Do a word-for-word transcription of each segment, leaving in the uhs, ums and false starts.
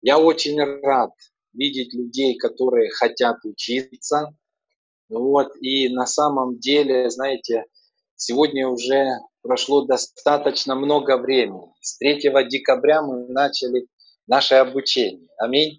Я очень рад видеть людей, которые хотят учиться. Вот. И на самом деле, знаете, сегодня уже прошло достаточно много времени. С третьего декабря мы начали наше обучение. Аминь.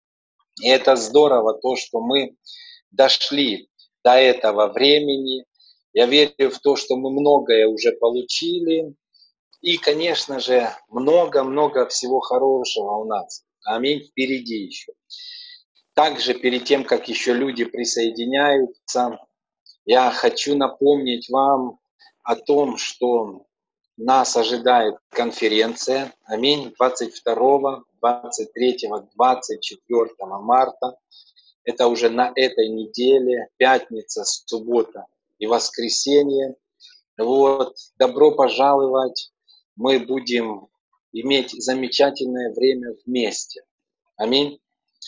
И это здорово, то, что мы дошли до этого времени. Я верю в то, что мы многое уже получили. И, конечно же, много-много всего хорошего у нас. Аминь. Впереди еще. Также перед тем, как еще люди присоединяются, я хочу напомнить вам о том, что нас ожидает конференция. Аминь. двадцать второго, двадцать третьего, двадцать четвёртого марта. Это уже на этой неделе, пятница, суббота и воскресенье. Вот, добро пожаловать. Мы будем иметь замечательное время вместе. Аминь.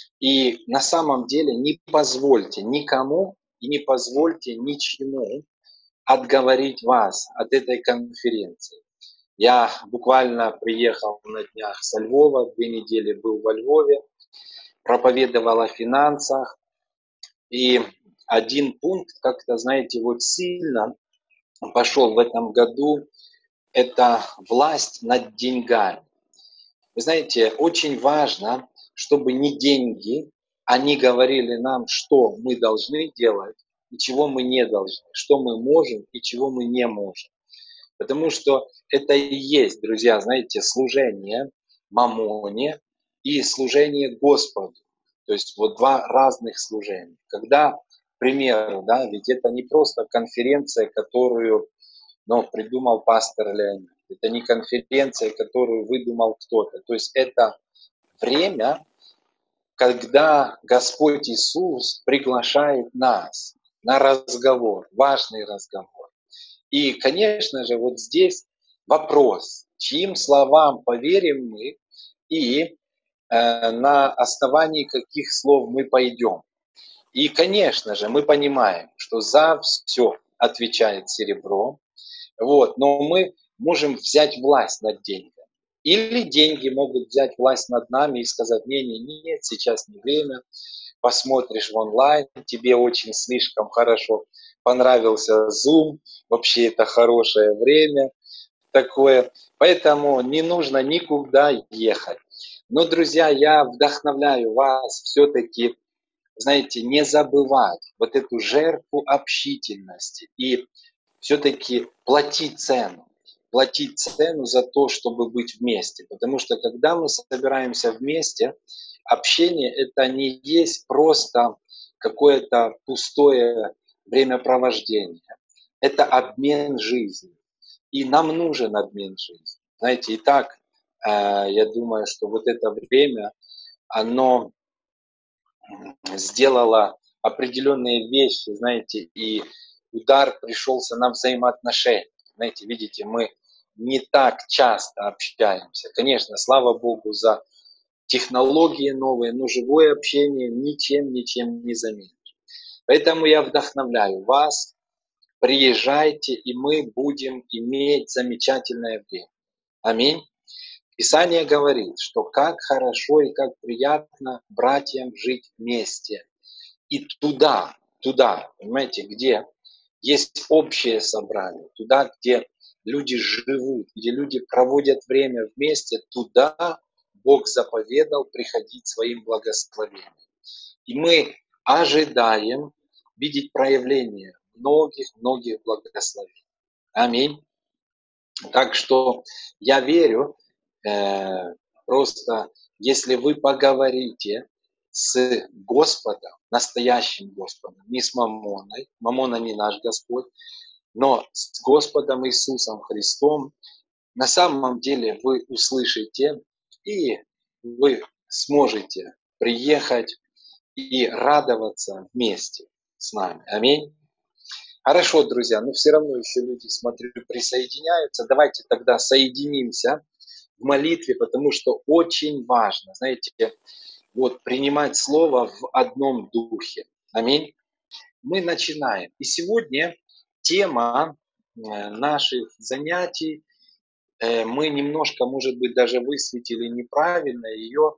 И на самом деле не позвольте никому и не позвольте ничему отговорить вас от этой конференции. Я буквально приехал на днях со Львова, две недели был во Львове, проповедовал о финансах. И один пункт, как-то, знаете, вот сильно пошел в этом году, это власть над деньгами. Вы знаете, очень важно, чтобы не деньги, они говорили нам, что мы должны делать и чего мы не должны, что мы можем и чего мы не можем. Потому что это и есть, друзья, знаете, служение мамоне и служение Господу. То есть вот два разных служения. Когда, к примеру, да, ведь это не просто конференция, которую ну, придумал пастор Леонид. Это не конференция, которую выдумал кто-то. То есть это время, когда Господь Иисус приглашает нас на разговор, важный разговор. И, конечно же, вот здесь вопрос, чьим словам поверим мы и э, на основании каких слов мы пойдем. И, конечно же, мы понимаем, что за все отвечает серебро, вот, но мы можем взять власть над деньгами. Или деньги могут взять власть над нами и сказать, не-не, нет, сейчас не время, посмотришь в онлайн, тебе очень слишком хорошо понравился Zoom, вообще это хорошее время такое, поэтому не нужно никуда ехать. Но, друзья, я вдохновляю вас все-таки, знаете, не забывать вот эту жертву общительности и все-таки платить цену. Платить цену за то, чтобы быть вместе. Потому что когда мы собираемся вместе, общение это не есть просто какое-то пустое времяпровождение. Это обмен жизнью. И нам нужен обмен жизнью. Знаете, и так, э, я думаю, что вот это время, оно сделало определенные вещи, знаете, и удар пришелся на взаимоотношения. Знаете, видите, мы не так часто общаемся. Конечно, слава Богу за технологии новые, но живое общение ничем, ничем не заменит. Поэтому я вдохновляю вас, приезжайте, и мы будем иметь замечательное время. Аминь. Писание говорит, что как хорошо и как приятно братьям жить вместе. И туда, туда, понимаете, где есть общее собрание, туда, где люди живут, где люди проводят время вместе, туда Бог заповедал приходить своим благословением. И мы ожидаем видеть проявление многих-многих благословений. Аминь. Так что я верю, э, просто если вы поговорите с Господом, настоящим Господом, не с Мамоной, Мамона не наш Господь, но с Господом Иисусом Христом, на самом деле вы услышите и вы сможете приехать и радоваться вместе с нами. Аминь. Хорошо, друзья, но все равно еще люди, смотрю, присоединяются. Давайте тогда соединимся в молитве, потому что очень важно, знаете, вот принимать слово в одном духе. Аминь. Мы начинаем. И сегодня тема наших занятий, мы немножко, может быть, даже высветили неправильно ее.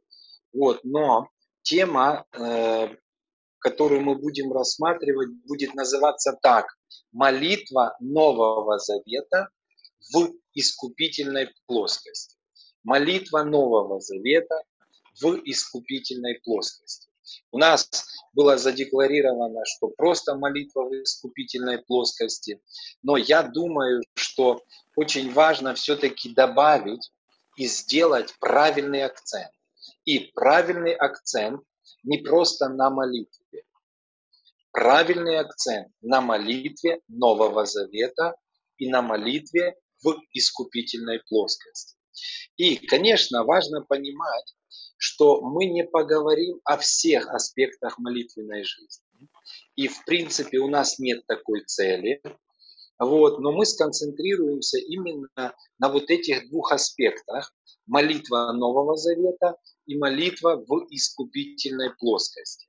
Вот, но тема, э, которую мы будем рассматривать, будет называться так: молитва Нового Завета в искупительной плоскости. Молитва Нового Завета в искупительной плоскости. У нас было задекларировано, что просто молитва в искупительной плоскости, но я думаю, что очень важно все-таки добавить и сделать правильный акцент. И правильный акцент не просто на молитве, правильный акцент на молитве Нового Завета и на молитве в искупительной плоскости. И, конечно, важно понимать, что мы не поговорим о всех аспектах молитвенной жизни. И, в принципе, у нас нет такой цели. Вот, но мы сконцентрируемся именно на вот этих двух аспектах: молитва Нового Завета и молитва в искупительной плоскости.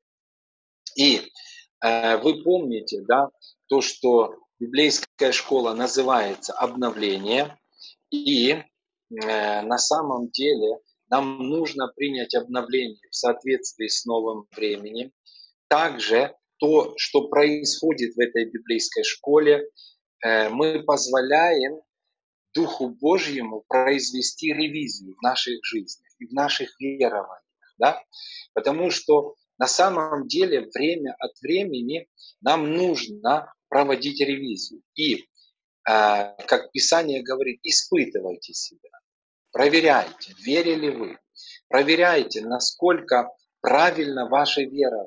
И э, вы помните, да, то, что библейская школа называется обновление, и э, на самом деле нам нужно принять обновление в соответствии с новым временем. Также то, что происходит в этой библейской школе, э, мы позволяем Духу Божьему произвести ревизию в наших жизнях и в наших верованиях. Да? Потому что на самом деле время от времени нам нужно проводить ревизию. И, э, как Писание говорит, испытывайте себя, проверяйте, верили вы, проверяйте, насколько правильно ваше верование.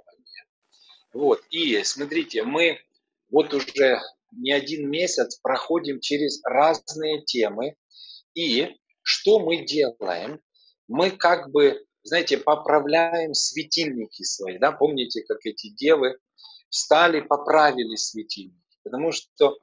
Вот. И смотрите, мы вот уже не один месяц проходим через разные темы. И что мы делаем? Мы как бы, знаете, поправляем светильники свои. Да? Помните, как эти девы встали, поправили светильники. Потому что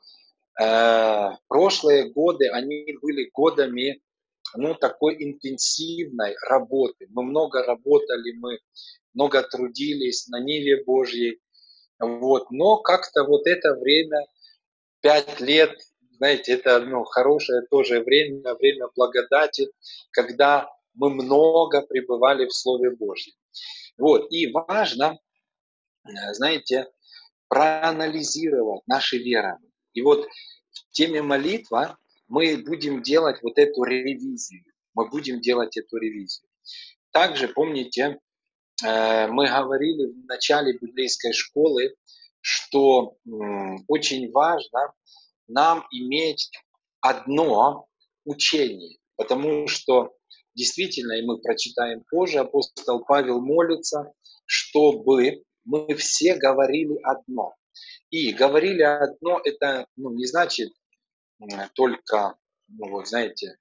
э, прошлые годы, они были годами ну, такой интенсивной работы. Мы много работали, мы много трудились на Ниве Божьей. Вот. Но как-то вот это время, пять лет, знаете, это ну, хорошее тоже время, время благодати, когда мы много пребывали в Слове Божьем. Вот. И важно, знаете, проанализировать наши верования. И вот в теме молитва мы будем делать вот эту ревизию. Мы будем делать эту ревизию. Также, помните, мы говорили в начале библейской школы, что очень важно нам иметь одно учение, потому что действительно, и мы прочитаем позже, апостол Павел молится, чтобы мы все говорили одно. И говорили одно, это ну, не значит только, ну, вот, знаете,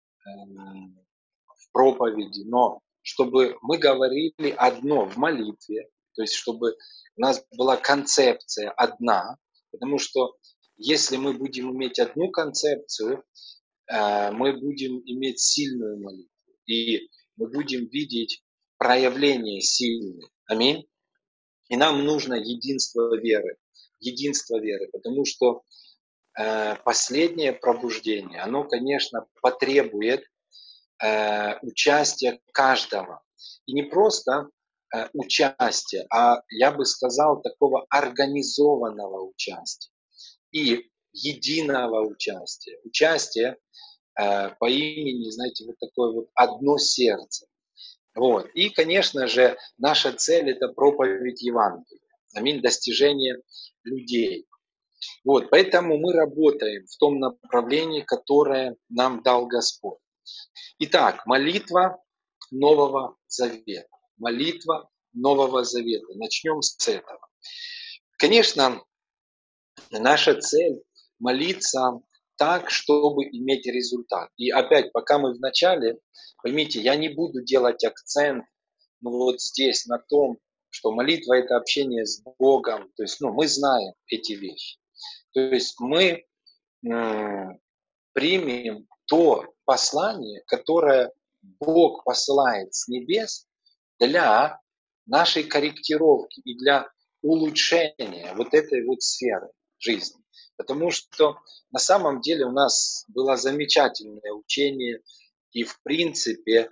в проповеди, но чтобы мы говорили одно в молитве, то есть чтобы у нас была концепция одна, потому что если мы будем иметь одну концепцию, мы будем иметь сильную молитву, и мы будем видеть проявление сильное. Аминь. И нам нужно единство веры, единство веры, потому что последнее пробуждение, оно, конечно, потребует участия каждого. И не просто участия, а, я бы сказал, такого организованного участия и единого участия. Участие по имени, знаете, вот такое вот одно сердце. Вот. И, конечно же, наша цель – это проповедь Евангелия. Аминь, достижение людей. Вот. Поэтому мы работаем в том направлении, которое нам дал Господь. Итак, молитва Нового Завета. Молитва Нового Завета. Начнем с этого. Конечно, наша цель – молиться так, чтобы иметь результат. И опять, пока мы в начале, поймите, я не буду делать акцент ну, вот здесь на том, что молитва – это общение с Богом. То есть ну, мы знаем эти вещи. То есть мы м- примем то послание, которое Бог посылает с небес для нашей корректировки и для улучшения вот этой вот сферы жизни. Потому что на самом деле у нас было замечательное учение, и в принципе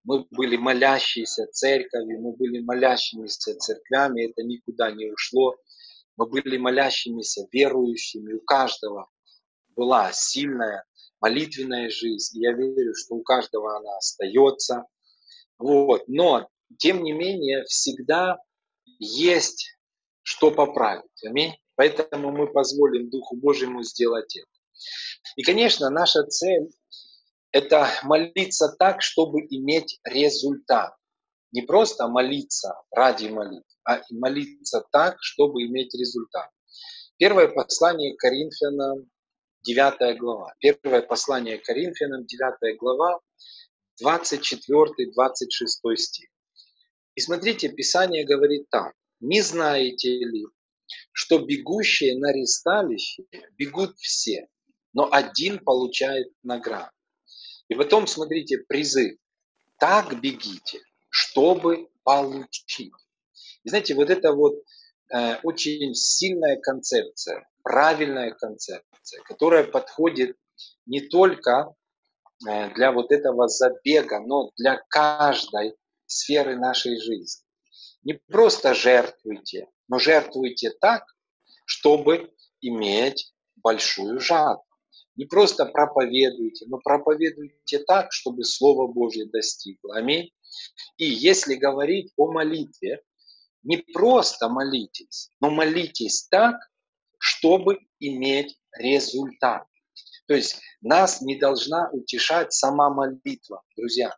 мы были молящейся церковью, мы были молящимися церквями, это никуда не ушло. Мы были молящимися верующими, у каждого была сильная молитвенная жизнь. И я верю, что у каждого она остается. Вот. Но, тем не менее, всегда есть что поправить. Аминь. Поэтому мы позволим Духу Божьему сделать это. И, конечно, наша цель – это молиться так, чтобы иметь результат. Не просто молиться ради молитвы, а молиться так, чтобы иметь результат. Первое послание к Коринфянам, девятая глава. Первое послание к Коринфянам, девятая глава, двадцать четвёртый двадцать шестой стих. И смотрите, Писание говорит так. «Не знаете ли, что бегущие на ристалище бегут все, но один получает награду?» И потом, смотрите, призыв. «Так бегите, чтобы получить». И знаете, вот это вот э, очень сильная концепция, правильная концепция, которая подходит не только э, для вот этого забега, но для каждой сферы нашей жизни. Не просто жертвуйте, но жертвуйте так, чтобы иметь большую жатву. Не просто проповедуйте, но проповедуйте так, чтобы Слово Божье достигло. Аминь. И если говорить о молитве, не просто молитесь, но молитесь так, чтобы иметь результат. То есть нас не должна утешать сама молитва, друзья.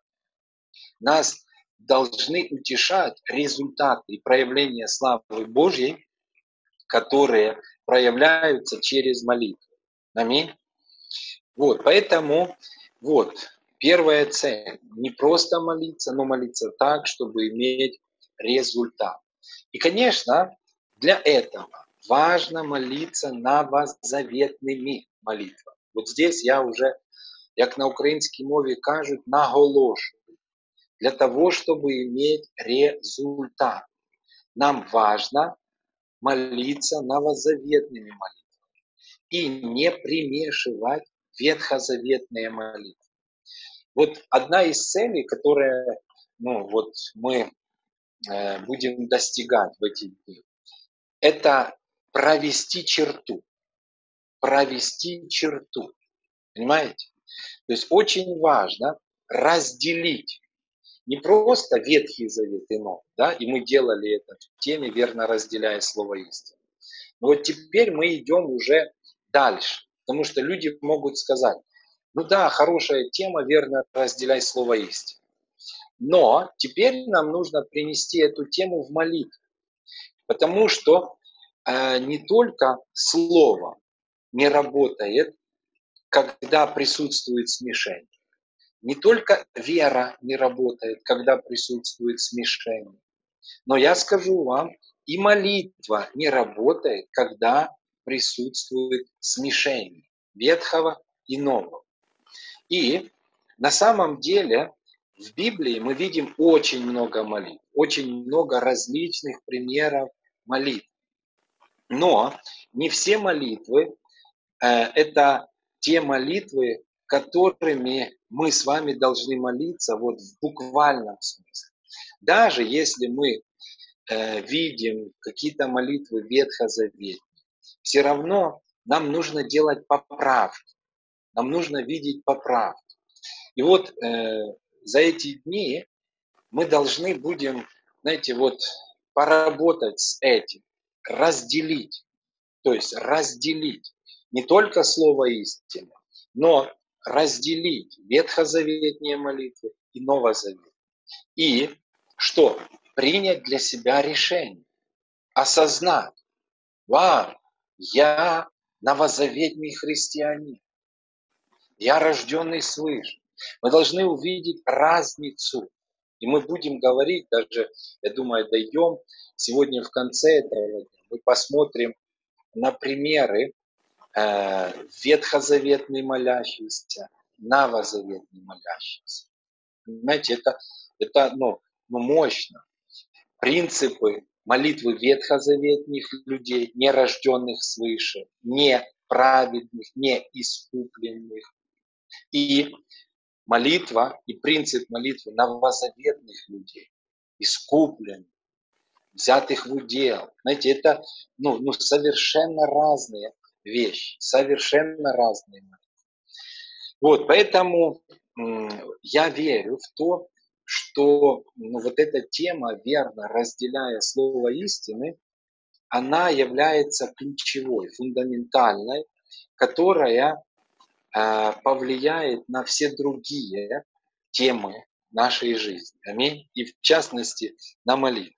Нас должны утешать результаты и проявления славы Божьей, которые проявляются через молитву. Аминь. Вот, поэтому, вот, первая цель. Не просто молиться, но молиться так, чтобы иметь результат. И, конечно, для этого важно молиться новозаветными молитвами. Вот здесь я уже, як на українській мові кажуть, наголошую. Для того, чтобы иметь результат. Нам важно молиться новозаветными молитвами и не примешивать ветхозаветные молитвы. Вот одна из целей, которая ну, вот мы э, будем достигать в эти дни, это провести черту. Провести черту. Понимаете? То есть очень важно разделить не просто Ветхий Завет и Новый, да, и мы делали это в теме, верно разделяя слово истины. Но вот теперь мы идем уже дальше, потому что люди могут сказать, ну да, хорошая тема, верно разделяй слово истины. Но теперь нам нужно принести эту тему в молитву, потому что э, не только слово не работает, когда присутствует смешение. Не только вера не работает, когда присутствует смешение. Но я скажу вам, и молитва не работает, когда присутствует смешение Ветхого и Нового. И на самом деле в Библии мы видим очень много молитв, очень много различных примеров молитв. Но не все молитвы э, это те молитвы, которыми мы с вами должны молиться вот в буквальном смысле. Даже если мы э, видим какие-то молитвы ветхозаветные, все равно нам нужно делать поправки, нам нужно видеть поправки. И вот э, за эти дни мы должны будем, знаете, вот поработать с этим, разделить, то есть разделить не только слово истины, но разделить ветхозаветные молитвы и новозаветные. И что? Принять для себя решение, осознать, вау, я новозаветный христианин, я рожденный свыше. Мы должны увидеть разницу. И мы будем говорить, даже, я думаю, дойдем сегодня в конце этого дня, мы посмотрим на примеры э, ветхозаветный молящийся, новозаветный молящийся. Понимаете, это, это ну, ну, мощно. Принципы молитвы ветхозаветных людей, нерожденных свыше, неправедных, неискупленных. И молитва и принцип молитвы новозаветных людей, искупленных, взятых в удел. Знаете, это ну, ну, совершенно разные вещи, совершенно разные. Вот, поэтому я верю в то, что ну, вот эта тема, верно разделяя слово истины, она является ключевой, фундаментальной, которая э, повлияет на все другие темы нашей жизни. Аминь. И в частности на молитву.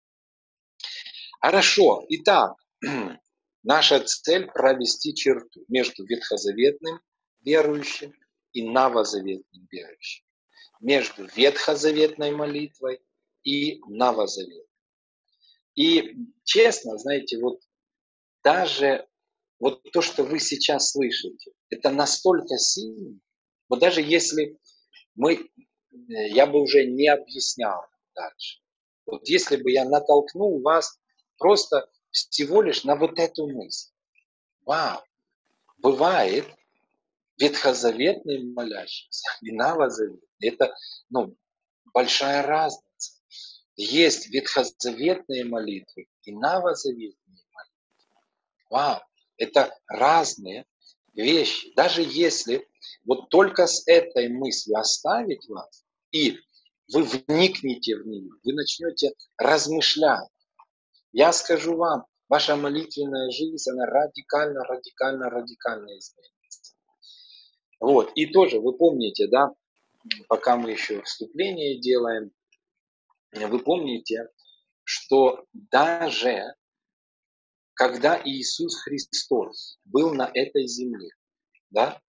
Хорошо. Итак, наша цель провести черту между ветхозаветным верующим и новозаветным верующим. Между ветхозаветной молитвой и новозаветной. И честно, знаете, вот даже вот то, что вы сейчас слышите, это настолько сильно, вот даже если мы, я бы уже не объяснял дальше. Вот если бы я натолкнул вас просто всего лишь на вот эту мысль. Вау! Бывает ветхозаветный молящийся и новозаветный. Это ну, большая разница. Есть ветхозаветные молитвы и новозаветные молитвы. Вау! Это разные вещи. Даже если вот только с этой мыслью оставить вас, и вы вникнете в нее, вы начнете размышлять. Я скажу вам, ваша молитвенная жизнь, она радикально, радикально, радикально изменится. Вот. И тоже, вы помните, да, пока мы еще вступление делаем, вы помните, что даже когда Иисус Христос был на этой земле, да,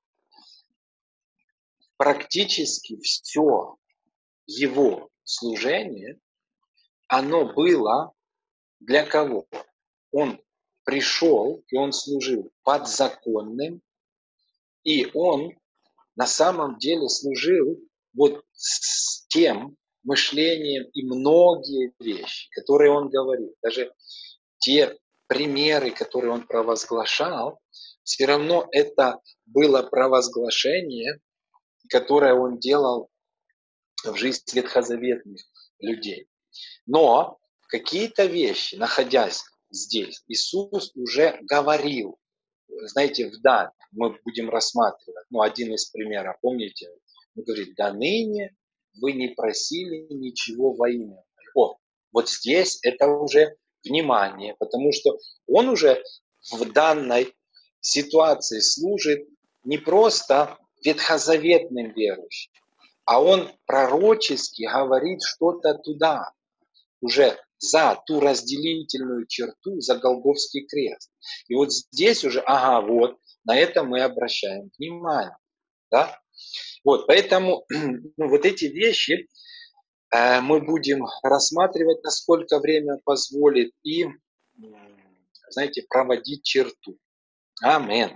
практически все его служение, оно было для кого? Он пришел, и он служил подзаконным, и он на самом деле служил вот с тем мышлением и многие вещи, которые он говорил, даже те примеры, которые он провозглашал, все равно это было провозглашение, которое он делал в жизни ветхозаветных людей. Но какие-то вещи, находясь здесь, Иисус уже говорил. Знаете, вдаль мы будем рассматривать, ну, один из примеров, помните, он говорит, до ныне вы не просили ничего во имя. О, вот здесь это уже внимание, потому что он уже в данной ситуации служит не просто ветхозаветным верующим, а он пророчески говорит что-то туда, уже за ту разделительную черту, за Голгофский крест. И вот здесь уже, ага, вот, на это мы обращаем внимание. Да? Вот, поэтому ну, вот эти вещи э, мы будем рассматривать, насколько время позволит, и, знаете, проводить черту. Амин.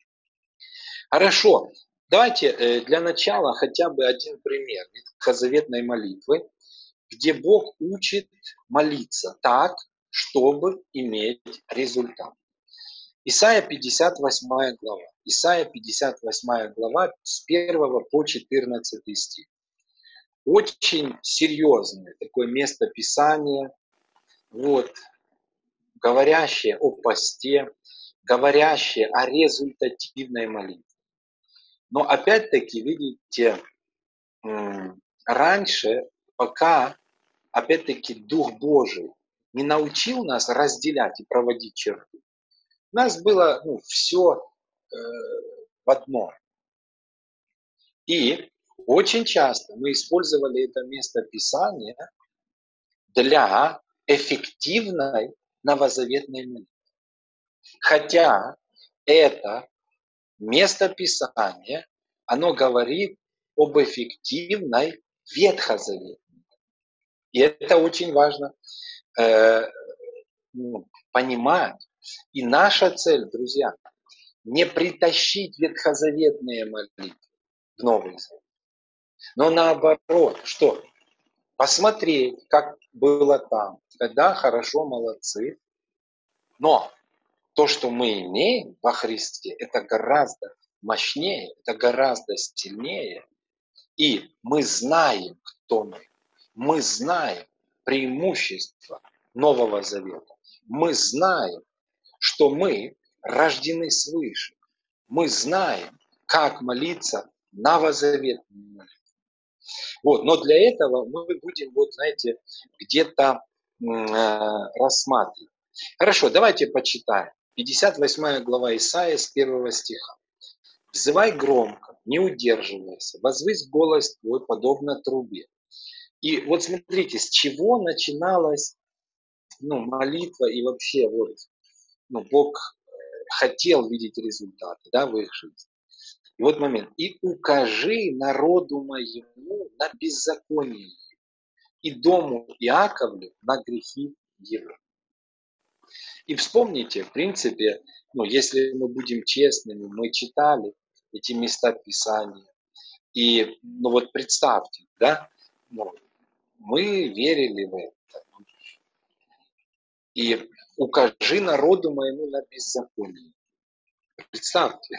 Хорошо. Давайте э, для начала хотя бы один пример ветхозаветной молитвы, где Бог учит молиться так, чтобы иметь результат. Исайя пятьдесят восьмая глава. Исайя пятьдесят восьмая глава с первого по четырнадцатый стих. Очень серьезное такое местописание, вот, говорящее о посте, говорящее о результативной молитве. Но опять-таки, видите, раньше, пока, опять-таки, Дух Божий не научил нас разделять и проводить черту, у нас было ну, все э, в одном. И очень часто мы использовали это место Писания для эффективной новозаветной молитвы. Хотя это место Писания, оно говорит об эффективной ветхозаветной. И это очень важно э, ну, понимать. И наша цель, друзья, не притащить ветхозаветные молитвы в Новый Завет, но наоборот, что? Посмотреть, как было там. Тогда хорошо, молодцы. Но то, что мы имеем во Христе, это гораздо мощнее, это гораздо сильнее. И мы знаем, кто мы. Мы знаем преимущества Нового Завета. Мы знаем, что мы рождены свыше. Мы знаем, как молиться новозаветную молитву. Вот. Но для этого мы будем, вот, знаете, где-то э, рассматривать. Хорошо, давайте почитаем. пятьдесят восьмая глава Исаии с первого стиха. «Взывай громко, не удерживайся, возвысь голос твой, подобно трубе». И вот смотрите, с чего начиналась ну, молитва и вообще вот, ну, Бог хотел видеть результаты, да, в их жизни. И вот момент. «И укажи народу моему на беззаконие, и дому Иаковлю на грехи его». И вспомните, в принципе, ну, если мы будем честными, мы читали эти места Писания. И, ну вот представьте, да, ну, мы верили в это. И укажи народу моему на беззаконие. Представьте.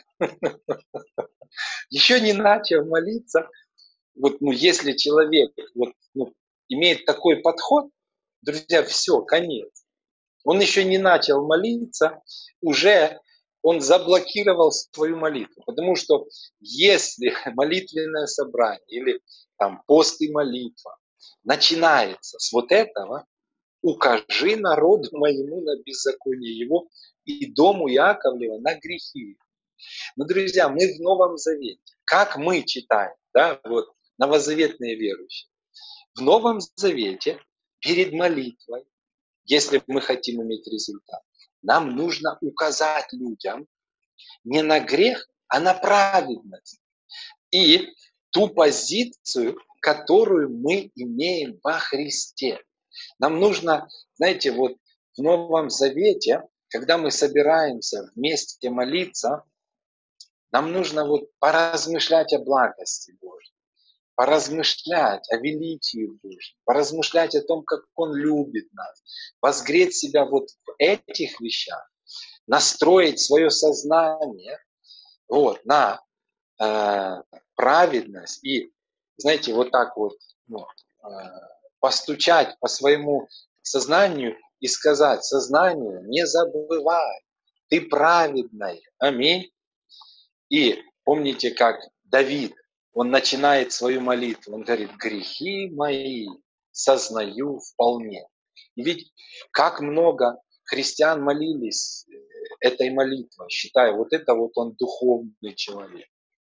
Еще не начал молиться. Вот, ну, если человек вот, ну, имеет такой подход, друзья, все, конец. Он еще не начал молиться, уже он заблокировал свою молитву. Потому что если молитвенное собрание или там пост и молитва начинается с вот этого, укажи народу моему на беззаконие его и дому Яковлева на грехи. Но, друзья, мы в Новом Завете. Как мы читаем, да, вот, новозаветные верующие. В Новом Завете перед молитвой, если мы хотим иметь результат, нам нужно указать людям не на грех, а на праведность. И ту позицию, которую мы имеем во Христе. Нам нужно, знаете, вот в Новом Завете, когда мы собираемся вместе молиться, нам нужно вот поразмышлять о благости Божьей, поразмышлять о величии Божьем, поразмышлять о том, как Он любит нас, возгреть себя вот в этих вещах, настроить свое сознание вот, на э, праведность и, знаете, вот так вот ну, э, постучать по своему сознанию и сказать: сознанию, не забывай, ты праведная. Аминь. И помните, как Давид, он начинает свою молитву, он говорит: грехи мои сознаю вполне. И ведь как много христиан молились этой молитвой, считая, вот это вот он духовный человек.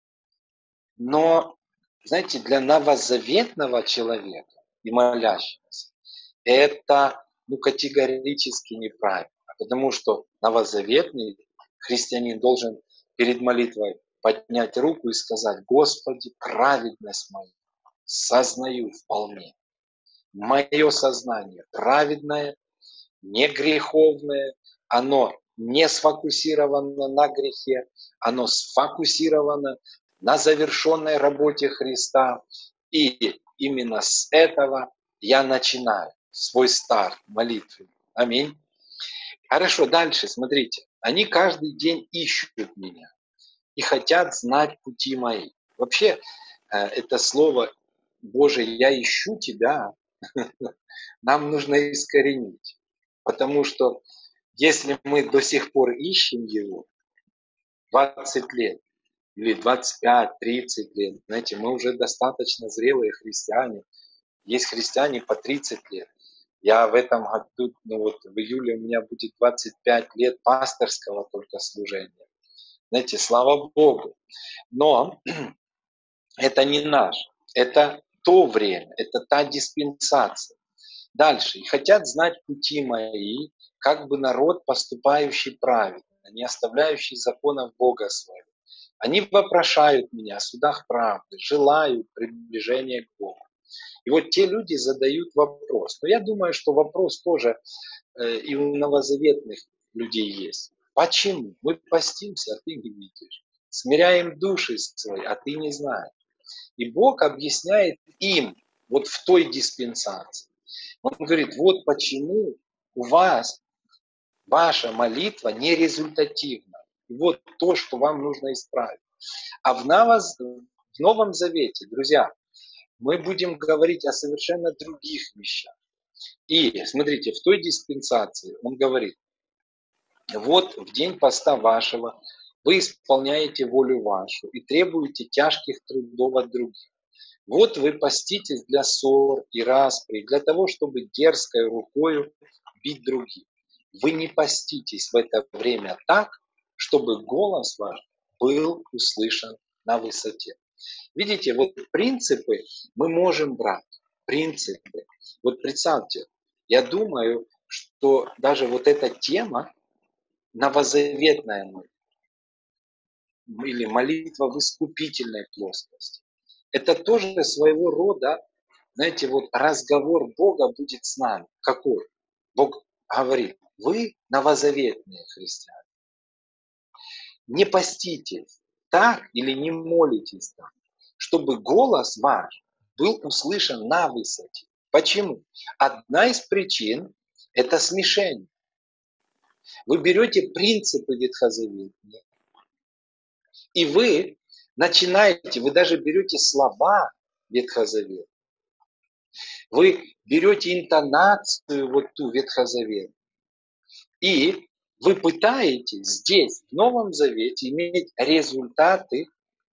Но, знаете, для новозаветного человека и молящегося это ну, категорически неправильно, потому что новозаветный христианин должен перед молитвой поднять руку и сказать: Господи, праведность мою сознаю вполне. Мое сознание праведное, не греховное, оно не сфокусировано на грехе, оно сфокусировано на завершенной работе Христа. И именно с этого я начинаю свой старт молитвы. Аминь. Хорошо, дальше, смотрите. Они каждый день ищут меня и хотят знать пути мои. Вообще, это слово Божие «я ищу тебя» нам нужно искоренить. Потому что если мы до сих пор ищем его двадцать лет, или двадцать пять тридцать лет, знаете, мы уже достаточно зрелые христиане. Есть христиане по тридцать лет. Я в этом году, ну вот в июле у меня будет двадцать пять лет пасторского только служения. Знаете, слава Богу. Но это не наш, это то время, это та диспенсация. Дальше. И хотят знать пути мои, как бы народ, поступающий праведно, не оставляющий законов Бога своего. Они вопрошают меня о судах правды, желают приближения к Богу. И вот те люди задают вопрос. Но я думаю, что вопрос тоже э, и у новозаветных людей есть. Почему? Мы постимся, а ты не видишь. Смиряем души свои, а ты не знаешь. И Бог объясняет им вот в той диспенсации. Он говорит: вот почему у вас ваша молитва нерезультативна. И вот то, что вам нужно исправить. А в, новоз... В Новом Завете, друзья, мы будем говорить о совершенно других вещах. И смотрите, в той диспенсации он говорит: вот в день поста вашего вы исполняете волю вашу и требуете тяжких трудов от других. Вот вы поститесь для ссор и распри, для того, чтобы дерзкой рукою бить других. Вы не поститесь в это время так, чтобы голос ваш был услышан на высоте. Видите, вот принципы мы можем брать. Принципы. Вот представьте, я думаю, что даже вот эта тема новозаветная молитва или молитва в искупительной плоскости, это тоже своего рода, знаете, вот разговор Бога будет с нами. Какой? Бог говорит: вы новозаветные христиане. Не поститесь так или не молитесь так, чтобы голос ваш был услышан на высоте. Почему? Одна из причин – это смешение. Вы берете принципы ветхозаветные, и вы начинаете, вы даже берете слова ветхозаветные, вы берете интонацию вот ту ветхозаветную, и вы пытаетесь здесь, в Новом Завете, иметь результаты,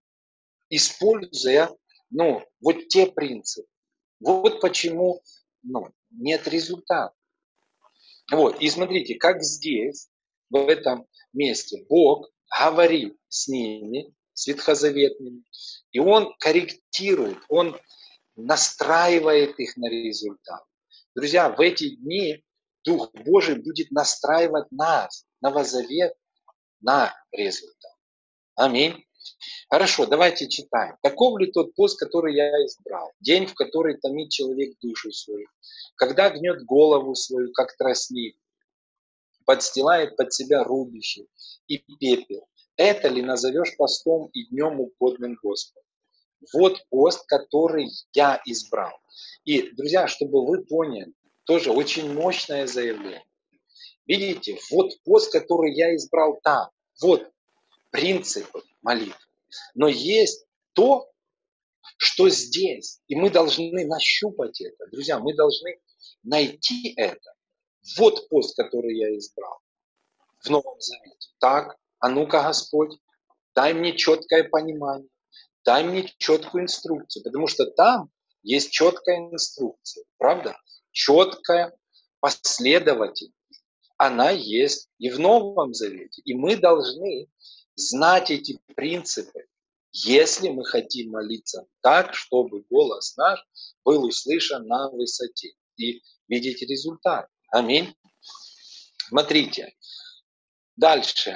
используя, ну, вот те принципы. Вот почему, ну, нет результата. Вот, и смотрите, как здесь, в этом месте, Бог говорит с ними, с ветхозаветными, и Он корректирует, Он настраивает их на результат. Друзья, в эти дни Дух Божий будет настраивать нас, Новозавет, на результат. Аминь. Хорошо, давайте читаем. Таков ли тот пост, который я избрал? День, в который томит человек душу свою, когда гнет голову свою, как тростник, подстилает под себя рубище и пепел. Это ли назовешь постом и днем угодным Господу? Вот пост, который я избрал. И, друзья, чтобы вы поняли, тоже очень мощное заявление. Видите, вот пост, который я избрал там. Вот принципы молитвы. Но есть то, что здесь. И мы должны нащупать это. Друзья, мы должны найти это. Вот пост, который я избрал в Новом Завете. Так, а ну-ка, Господь, дай мне четкое понимание, дай мне четкую инструкцию, потому что там есть четкая инструкция, правда? Четкая последовательность. Она есть и в Новом Завете. И мы должны знать эти принципы, если мы хотим молиться так, чтобы голос наш был услышан на высоте и видеть результат. Аминь. Смотрите. Дальше.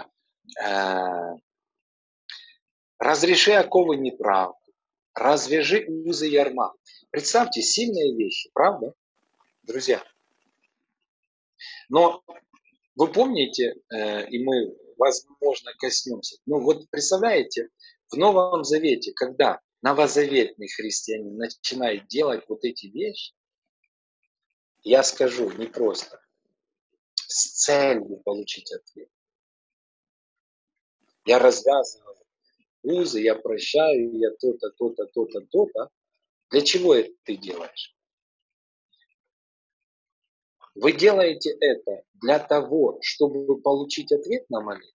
Разреши оковы неправды, развяжи узы ярма. Представьте, сильные вещи, правда, друзья? Но вы помните, и мы, возможно, коснемся, ну вот представляете, в Новом Завете, когда новозаветный христианин начинает делать вот эти вещи, я скажу, не просто, с целью получить ответ. Я развязываю узы, я прощаю, я то-то, то-то, то-то, то-то. Для чего это ты делаешь? Вы делаете это для того, чтобы получить ответ на молитву?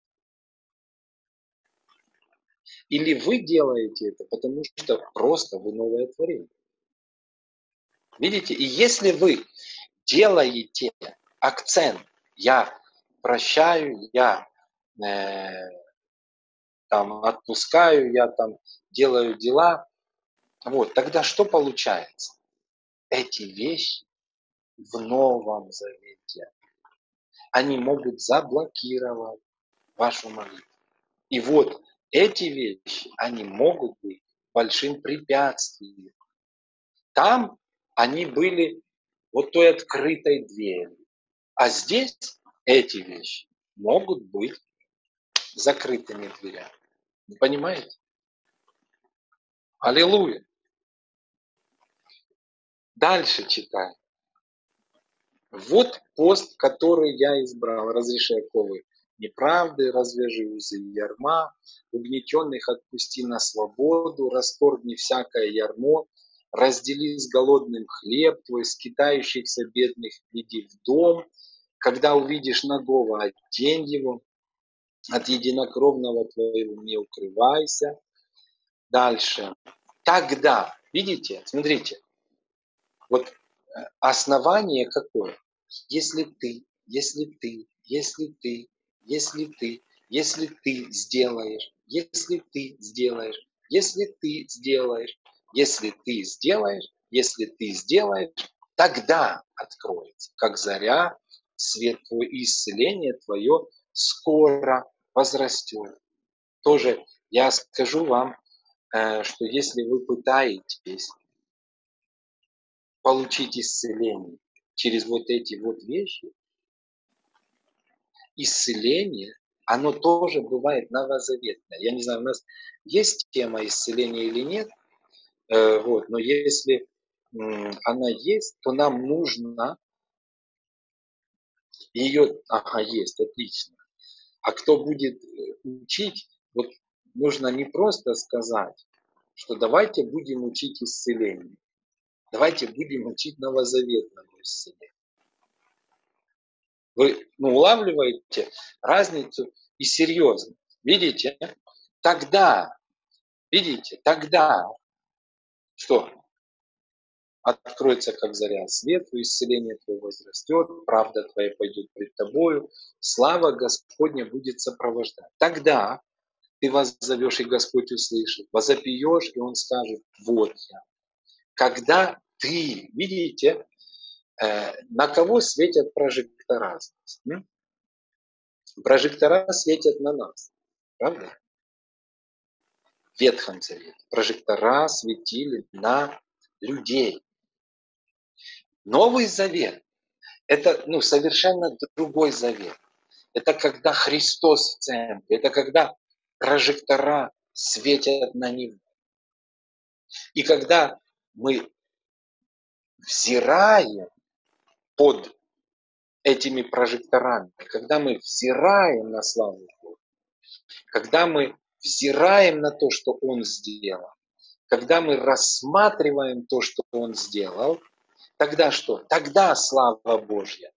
Или вы делаете это, потому что просто вы новое творение? Видите, и если вы делаете акцент, я прощаю, я э, там отпускаю, я там делаю дела, вот, тогда что получается? Эти вещи в Новом Завете, они могут заблокировать вашу молитву. И вот эти вещи, они могут быть большим препятствием. Там они были вот той открытой дверью. А здесь эти вещи могут быть закрытыми дверями. Вы понимаете? Аллилуйя. Дальше читаем. Вот пост, который я избрал, разреши оковы неправды, развяжи узы ярма, угнетенных отпусти на свободу, расторгни всякое ярмо, раздели с голодным хлеб твой, скитающихся бедных веди в дом, когда увидишь нагого, одень его, от единокровного твоего не укрывайся. Дальше. Тогда, видите, смотрите, вот основание какое? Если ты, если ты, если ты, если ты, если ты сделаешь, если ты сделаешь, если ты сделаешь, если ты сделаешь, если ты сделаешь, тогда откроется, как заря, свет твой и исцеление твое скоро возрастет. Тоже я скажу вам, что если вы пытаетесь получить исцеление через вот эти вот вещи, исцеление, оно тоже бывает новозаветное. Я не знаю, у нас есть тема исцеления или нет, вот, но если она есть, то нам нужно ее, ага, есть, отлично. А кто будет учить, вот нужно не просто сказать, что давайте будем учить исцелению, давайте будем учить новозаветному исцелению. Вы ну, улавливаете разницу и серьезно. Видите? Тогда, видите, тогда что? Откроется, как заря, свет, исцеление твое возрастет, правда твоя пойдет пред тобою, слава Господня будет сопровождать. Тогда ты воззовешь, и Господь услышит, возопьешь, и Он скажет, вот я. Когда ты, видите, э, на кого светят прожектора? Прожектора светят на нас, правда? В Ветхом Завете прожектора светили на людей. Новый Завет – это ну, совершенно другой завет. Это когда Христос в центре, это когда прожектора светят на Него. И когда мы взираем под этими прожекторами, когда мы взираем на славу Бога, когда мы взираем на то, что Он сделал, когда мы рассматриваем то, что Он сделал, тогда что? Тогда слава Божья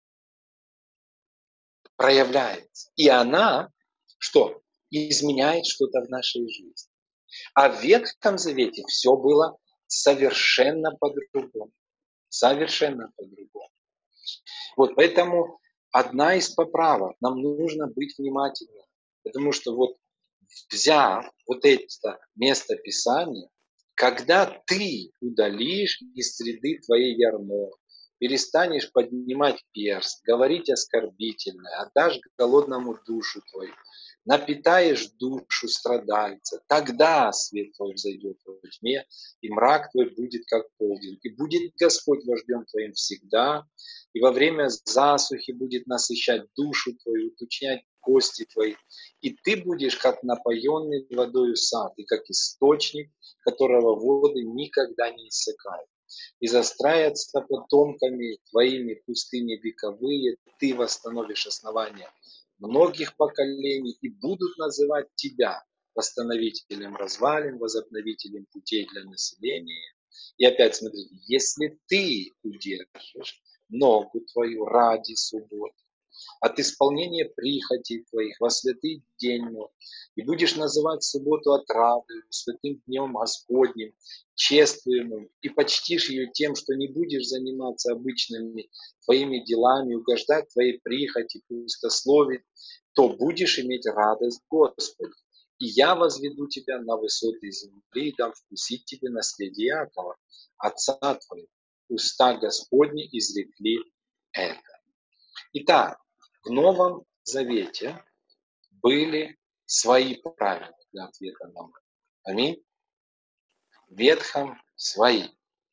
проявляется. И она, что? Изменяет что-то в нашей жизни. А в Ветхом Завете все было совершенно по-другому. Совершенно по-другому. Вот поэтому одна из поправок, нам нужно быть внимательными. Потому что вот взяв вот это место Писания, когда ты удалишь из среды твоей ярмо, перестанешь поднимать перст, говорить оскорбительное, отдашь голодному душу твою, напитаешь душу страдальца, тогда свет твой взойдет во тьме, и мрак твой будет как полдень. И будет Господь вождем твоим всегда, и во время засухи будет насыщать душу твою, уточнять кости твои. И ты будешь как напоенный водою сад, и как источник, которого воды никогда не иссякают. И застраятся потомками твоими пустыни вековые, ты восстановишь основания многих поколений, и будут называть тебя восстановителем развалин, возобновителем путей для населения. И опять смотрите, если ты удержишь ногу твою ради субботы, от исполнения прихотей твоих во святый день мой, и будешь называть субботу отрадою, святым днем Господним, чествуемым, и почтишь ее тем, что не будешь заниматься обычными твоими делами, угождать твоей прихоти, пустословить, то будешь иметь радость Господа. И я возведу тебя на высоты земли, и дам вкусить тебе наследие Иакова, отца твоего. Уста Господни изрекли это. Итак, в Новом Завете были свои правила для ответа на это. Аминь. В Ветхом свои.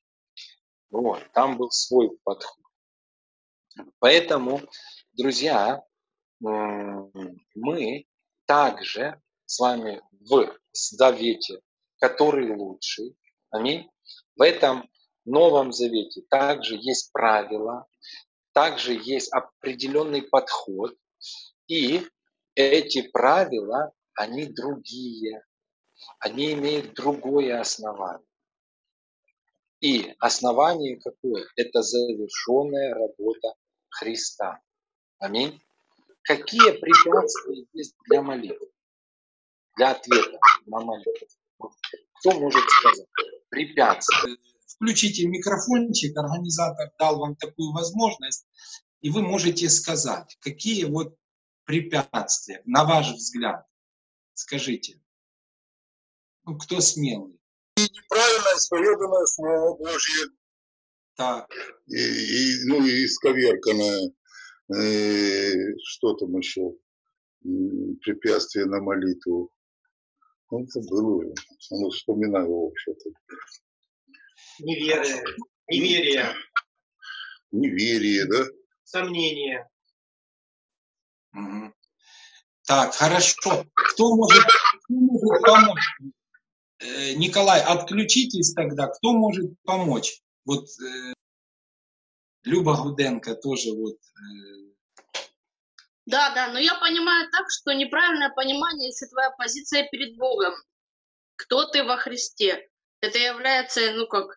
Вот, там был свой подход. Поэтому, друзья, мы также с вами в Завете, который лучший, аминь, в этом Новом Завете также есть правила, также есть определенный подход, и Эти правила, они другие, они имеют другое основание. И основание какое? Это завершенная работа Христа. Аминь. Какие препятствия есть для молитвы, для ответа на молитву? Кто может сказать? Препятствия. Включите микрофончик, организатор дал вам такую возможность, и вы можете сказать, какие вот препятствия, на ваш взгляд, скажите. Ну, кто смелый? Неправильно исповеданное Слово Божье. Так. И, и, ну, и исковерканное. И, что там еще? Препятствие на молитву. Ну, это было уже. Ну, вспоминаю вообще-то. Неверие. Неверие. Неверие, да? Сомнение. Угу. Так, хорошо. Кто может, кто может помочь? Э, Николай, отключитесь тогда. Кто может помочь? Вот э, Люба Гуденко тоже вот. Э... Да, да, но я понимаю так, что неправильное понимание, если твоя позиция перед Богом, кто ты во Христе, это является, ну как,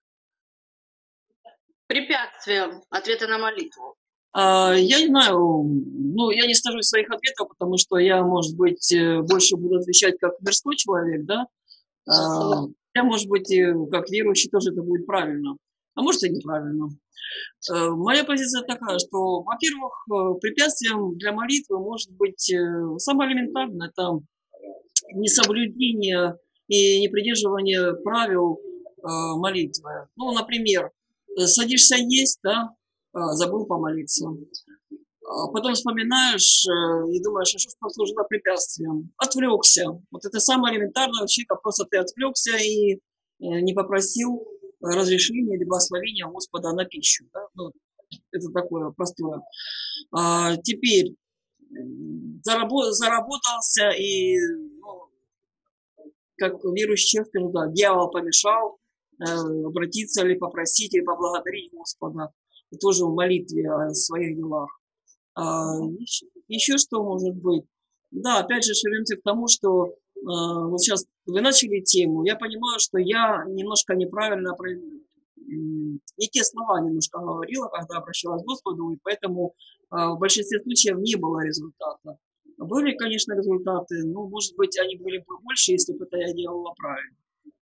препятствием ответа на молитву. А, я не знаю, ну, я не скажу своих ответов, потому что я, может быть, больше буду отвечать как мирской человек, да? А, я, может быть, как верующий тоже это будет правильно, а может и неправильно. А, моя позиция такая, что, во-первых, препятствием для молитвы может быть самое элементарное, это несоблюдение и непридерживание правил а, молитвы. Ну, например, садишься есть, да, забыл помолиться. Потом вспоминаешь и думаешь, а что послужило препятствием? Отвлекся. Вот это самое элементарное вообще, как просто ты отвлекся и не попросил разрешения или благословения Господа на пищу. Да? Ну, это такое простое. А теперь заработ, заработался и, ну, как верующий человек, скажу, да, дьявол помешал, э, обратиться или попросить, или поблагодарить Господа. И тоже в молитве о своих делах. А, еще, еще что может быть? Да, опять же, вернемся к тому, что э, вот сейчас вы начали тему. Я понимаю, что я немножко неправильно, не те слова немножко говорила, когда обращалась к Господу, и поэтому э, в большинстве случаев не было результата. Были, конечно, результаты, но, может быть, они были бы больше, если бы это я делала правильно.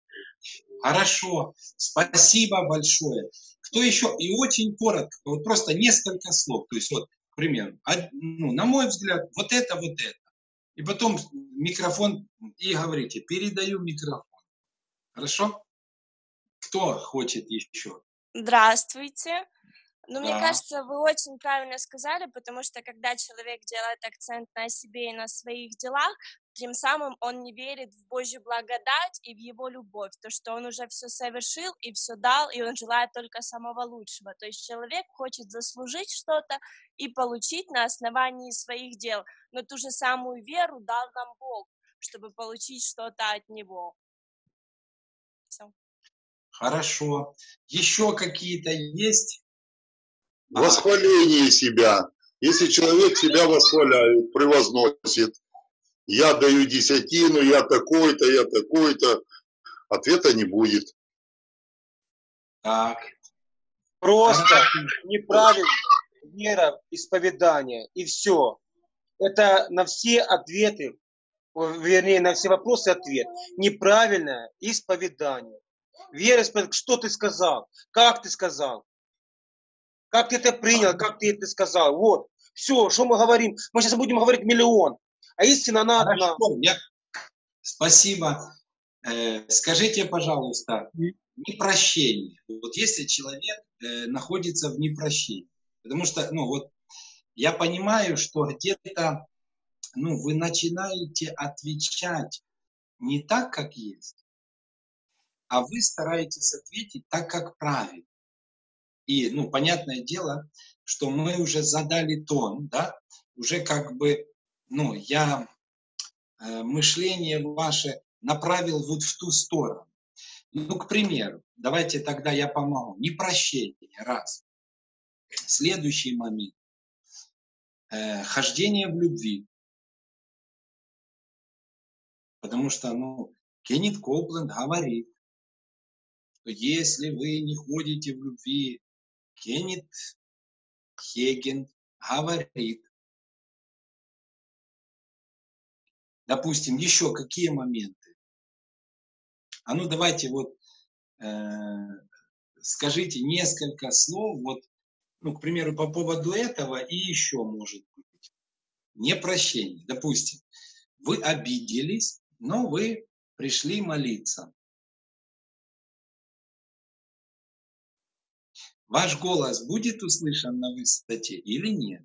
Хорошо, спасибо большое. Кто еще? И очень коротко, вот просто несколько слов. То есть вот, к примеру, ну, на мой взгляд, вот это, вот это. И потом микрофон, и говорите, передаю микрофон. Хорошо? Кто хочет еще? Здравствуйте. Ну, да. Мне кажется, вы очень правильно сказали, потому что когда человек делает акцент на себе и на своих делах, тем самым он не верит в Божью благодать и в Его любовь, то, что он уже все совершил и все дал, и он желает только самого лучшего. То есть человек хочет заслужить что-то и получить на основании своих дел, но ту же самую веру дал нам Бог, чтобы получить что-то от Него. Все. Хорошо. Еще какие-то есть? Восхваление ага. себя. Если человек себя восхваляет, превозносит, я даю десятину, я такой-то, я такой-то, ответа не будет. Так. Просто неправильно вера, исповедание, и все. Это на все ответы, вернее, на все вопросы ответ. Неправильное исповедание. Вера, что ты сказал, как ты сказал, как ты это принял, как ты это сказал. Вот, все, что мы говорим. Мы сейчас будем говорить миллион, а истина она одна. Я... Спасибо. Э, скажите, пожалуйста, непрощение. Вот если человек э, находится в непрощении, потому что, ну вот, я понимаю, что где-то, ну, вы начинаете отвечать не так, как есть, а вы стараетесь ответить так, как правильно. И, ну, понятное дело, что мы уже задали тон, да, уже как бы, ну, я э, мышление ваше направил вот в ту сторону. Ну, к примеру, давайте тогда я помогу. Непрощение, раз. Следующий момент. Э, хождение в любви. Потому что, ну, Кеннет Коупленд говорит, что если вы не ходите в любви, Кеннет Хейген говорит, допустим, еще какие моменты? А ну давайте вот э, скажите несколько слов, вот, ну, к примеру, по поводу этого и еще может быть. Непрощение. Допустим, вы обиделись, но вы пришли молиться. Ваш голос будет услышан на высоте или нет?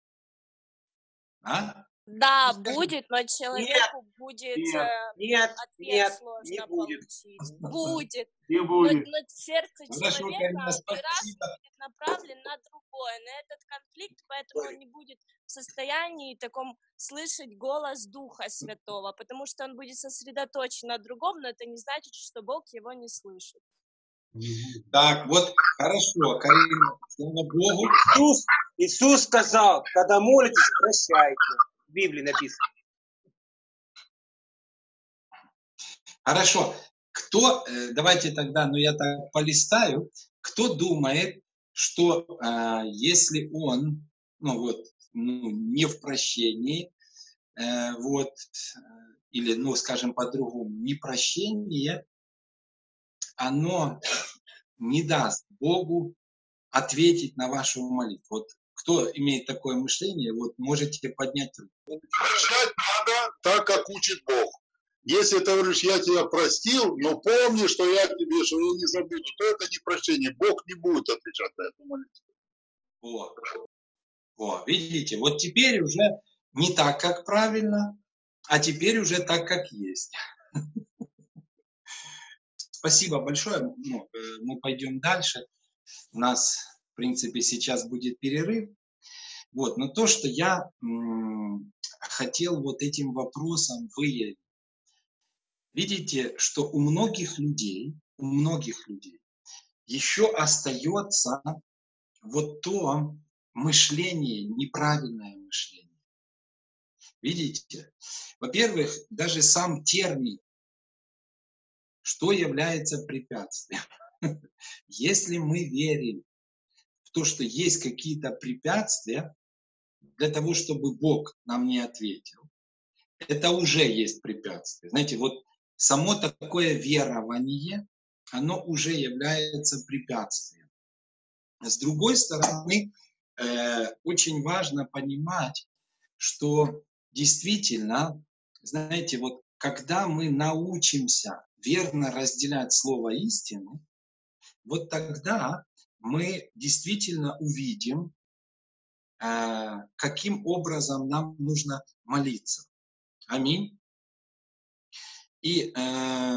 А? Да, Ну, скажи, будет, но человеку будет Нет, э, нет, ответ нет, сложно не будет. получить. Будет. Не Но, будет. но сердце Хорошо, человека Карина, не раз спасибо. будет направлен на другое, на этот конфликт, поэтому он не будет в состоянии таком слышать голос Духа Святого, потому что он будет сосредоточен на другом, но это не значит, что Бог его не слышит. Так, вот хорошо, Карина, слава Богу. Иисус, Иисус сказал, когда молитесь, прощайте. В Библии написано. Хорошо. Кто, э, давайте тогда, ну я так полистаю, кто думает, что э, если он, ну вот, ну, не в прощении, э, вот, э, или, ну, скажем по-другому, непрощение, оно не даст Богу ответить на вашу молитву. Вот кто имеет такое мышление, вот можете поднять руку. Прощать надо так, как учит Бог. Если ты говоришь, я тебя простил, но помни, что я тебе, что я не забуду, то это не прощение. Бог не будет отвечать на эту молитву. О, о, видите, вот теперь уже не так, как правильно, а теперь уже так, как есть. Спасибо большое. Ну, мы пойдем дальше. У нас, в принципе, сейчас будет перерыв. Вот, но то, что я м, хотел вот этим вопросом выявить. Видите, что у многих людей, у многих людей еще остается вот то мышление, неправильное мышление. Видите? Во-первых, даже сам термин, что является препятствием. Если мы верим в то, что есть какие-то препятствия для того, чтобы Бог нам не ответил, это уже есть препятствие. Знаете, вот само такое верование, оно уже является препятствием. С другой стороны, э, очень важно понимать, что действительно, знаете, вот когда мы научимся верно разделять слово истины, вот тогда мы действительно увидим, э, каким образом нам нужно молиться. Аминь. И, э,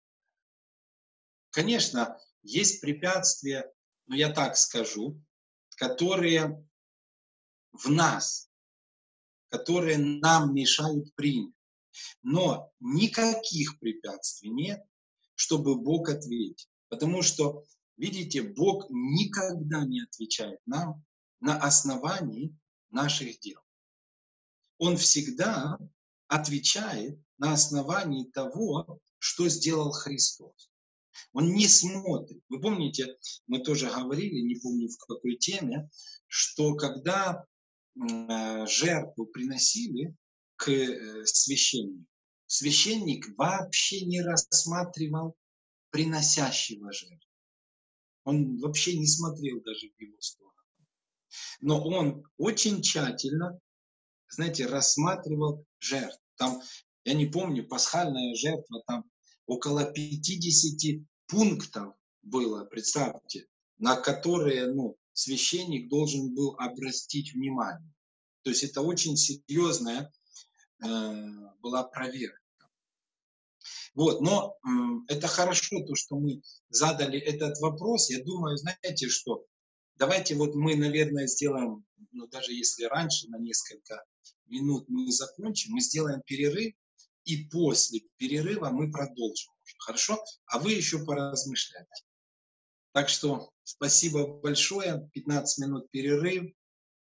конечно, есть препятствия, ну я так скажу, которые в нас, которые нам мешают принять. Но никаких препятствий нет, чтобы Бог ответил. Потому что, видите, Бог никогда не отвечает нам на основании наших дел. Он всегда отвечает на основании того, что сделал Христос. Он не смотрит. Вы помните, мы тоже говорили, не помню в какой теме, что когда э, жертву приносили к э, священнику, священник вообще не рассматривал приносящего жертву. Он вообще не смотрел даже в его сторону. Но он очень тщательно, знаете, рассматривал жертву. Там, я не помню, пасхальная жертва, там около пятидесяти пунктов было, представьте, на которые, ну, священник должен был обратить внимание. То есть это очень серьезная э, была проверка. Вот, но э, это хорошо, то, что мы задали этот вопрос. Я думаю, знаете что, давайте вот мы, наверное, сделаем, ну, даже если раньше на несколько минут мы закончим, мы сделаем перерыв, и после перерыва мы продолжим. Хорошо? А вы еще поразмышляйте. Так что спасибо большое. пятнадцать минут перерыв.